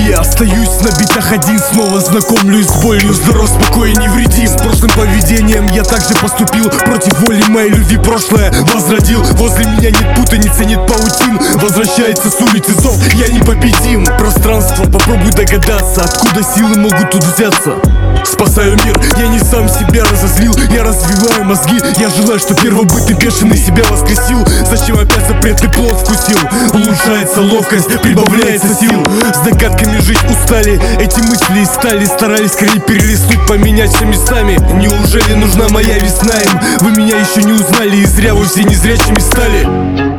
я остаюсь на битах один. Снова знакомлюсь с болью, здоров, спокоен, невредим. С прошлым поведением я также поступил. Против воли моей любви прошлое возродил. Возле меня нет путаницы, нет паутин. Возвращается с улицы зов, я непобедим. Пространство, попробуй догадаться, откуда силы могут тут взяться. Спасаю мир, я не сам себя разозлил. Я развиваю мозги, я желаю, что первобытный бешеный себя воскресил. Зачем опять запретный плод вкусил? Улучшается ловкость, прибавляется сил. С догадками жить устали, эти мысли из стали. Старались скорее перелистнуть, поменять все местами. Неужели нужна моя весна им? Вы меня еще не узнали, и зря вы все незрячими стали.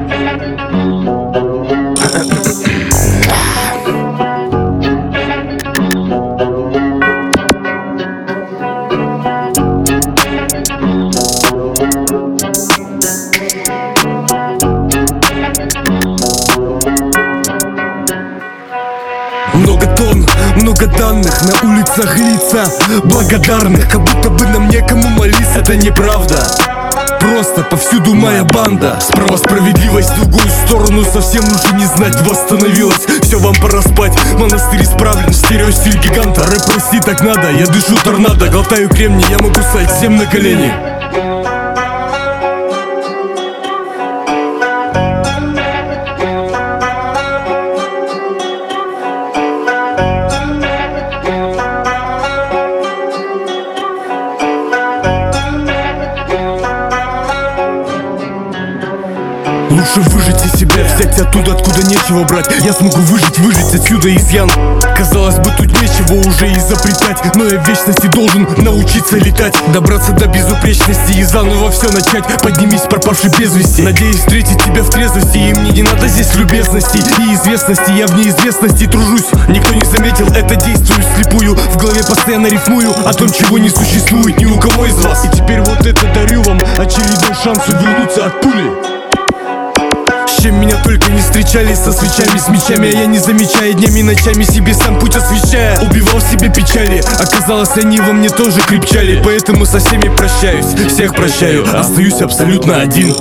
Много тонн, много данных, на улицах лица благодарных. Как будто бы нам некому молиться, это неправда. Просто повсюду моя банда. Справа справедливость, в другую сторону совсем уже не знать. Восстановилась, все, вам пора спать. Монастырь исправлен, стереостиль гиганта. Рэп, прости, так надо, я дышу торнадо. Глотаю кремний, я могу стать всем на колени. Лучше выжить из себя, взять оттуда, откуда нечего брать. Я смогу выжить отсюда изъян. Казалось бы, тут нечего уже изобретать, но я в вечности должен научиться летать. Добраться до безупречности и заново все начать. Поднимись, пропавший без вести. Надеюсь встретить тебя в трезвости, и мне не надо здесь любезностей и известности. Я в неизвестности тружусь, никто не заметил, это действую вслепую. В голове постоянно рифмую о том, чего не существует ни у кого из вас. И теперь вот это дарю вам, очередной шанс увернуться от пули. С чем меня только не встречали, со свечами, с мечами. А я, не замечая, днями и ночами себе сам путь освещая, убивал в себе печали. Оказалось, они во мне тоже крепчали. Поэтому со всеми прощаюсь, всех прощаю. Остаюсь абсолютно один.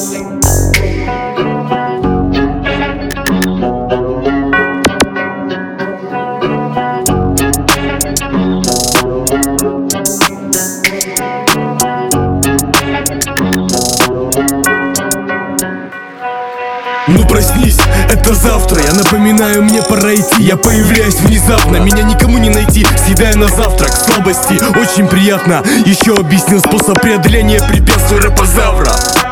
Ну проснись, это завтра. Я напоминаю, мне пора идти. Я появляюсь внезапно, меня никому не найти. Съедаю на завтрак слабости, очень приятно. Еще объяснил способ преодоления препятствий рэпозавра.